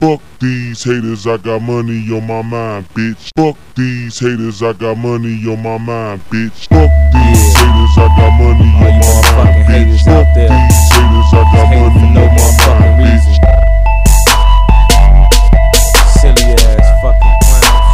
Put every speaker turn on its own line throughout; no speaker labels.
Fuck these haters, I got money on my mind, bitch. Fuck these haters, I got money on my mind, bitch. Fuck these haters, I got money on my mind, bitch. Fuck these haters, I got money on my mind, bitch.
Silly ass fucking clowns.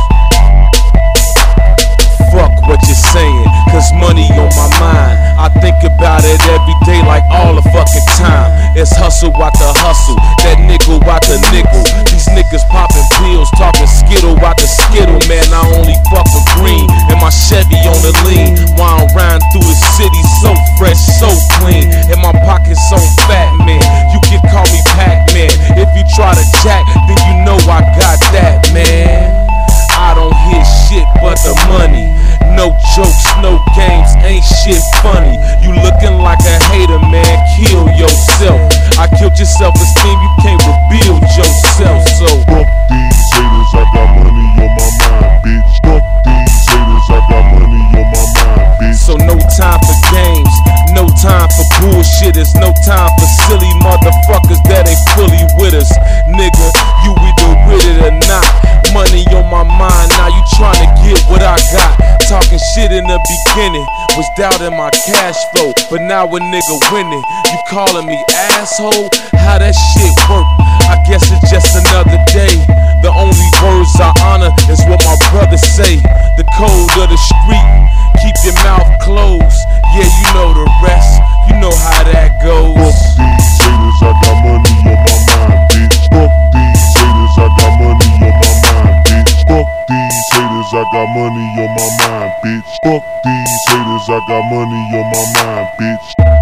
Fuck what you're saying, cause money on my mind. I think about it every day like all the fucking time. It's hustle out the hustle, that nickel out the nickel. These niggas popping pills, talking skittle out the skittle. Man, I only fuck with green and my Chevy on the lean. While I'm riding through the city so fresh, so clean. And my pockets so fat, man. You can call me Pac-Man. If you try to jack, then you know I got that, man. I don't hear shit but the money. No jokes, no games, ain't shit funny. You looking like a hater, man, kill yourself. I killed your self-esteem, you can't rebuild yourself, so
fuck these haters, I got money on my mind, bitch. Fuck these haters, I got money on my mind, bitch.
So no time for games, no time for bullshit. It's no time for silly motherfuckers that ain't fully with us. Nigga, you either with it or not. Money on my mind, now you tryna get what I got. Talking shit in the beginning was doubting my cash flow, but now a nigga winning, you calling me asshole? How that shit work? I guess it's just another day. The only words I honor is what my brothers say. The code of the street, keep your mouth closed. Yeah, you know the rest, you know how that goes.
Fuck these haters, I got money on my mind, bitch. Fuck these haters, I got money on my mind, bitch. Fuck these haters, I got money on my mind, bitch. Fuck these haters, I got money on my mind, bitch.